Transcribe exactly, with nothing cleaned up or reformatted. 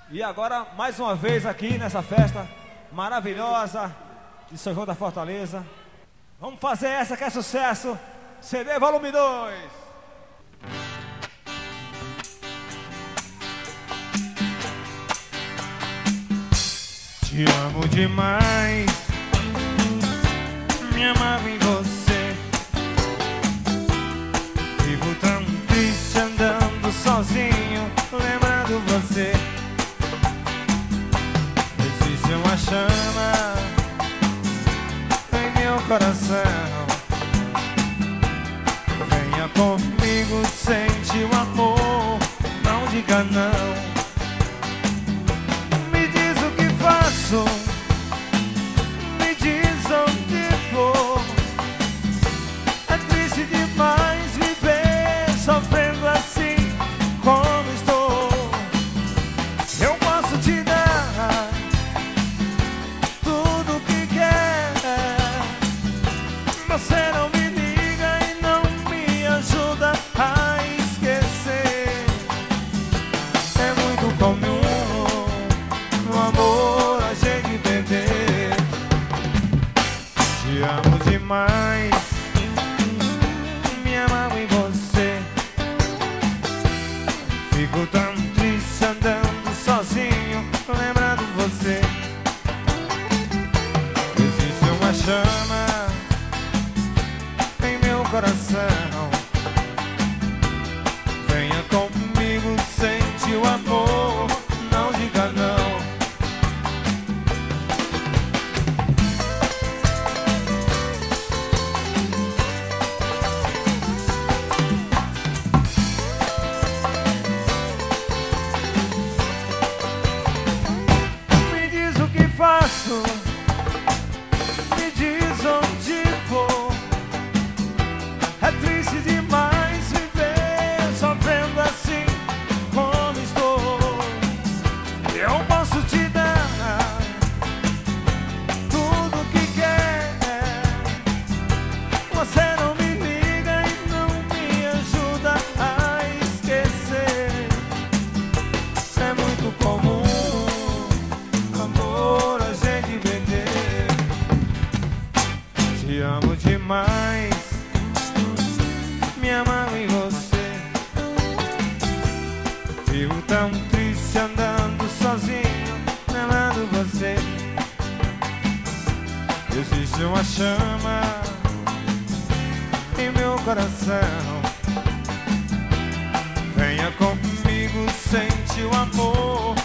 E agora, mais uma vez aqui nessa festa maravilhosa de São João da Fortaleza, vamos fazer essa que é sucesso, C D volume dois. Te amo demais, me amava em você. Vivo tão triste andando sozinho, lembrando você. Existe uma chama em meu coração. Venha comigo, sente o amor, não diga não. Me diz onde vou. É triste demais viver sofrendo assim como estou. Eu posso te dar tudo o que quer. Você não me liga e não me ajuda a esquecer. É muito comum no amor te amo demais, me amava em você. Fico tão triste andando sozinho, lembrando você. Existe uma chama em meu coração. Venha comigo, sente o amor, não diga não. Faço, me diz onde vou. É triste demais viver sofrendo assim como estou. Eu posso te dar tudo o que quer. Você não me liga e não me ajuda a esquecer. É muito comum te amo demais, me amava em você. Vivo tão triste andando sozinho, lembrando você. Existe uma chama em meu coração. Venha comigo, sente o amor,